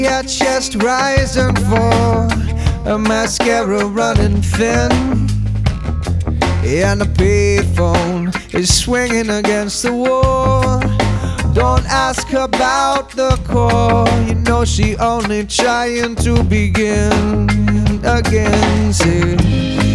Her chest rise and fall, her mascara running thin, and the payphone is swinging against the wall. Don't ask about the call, you know she only trying to begin again. See,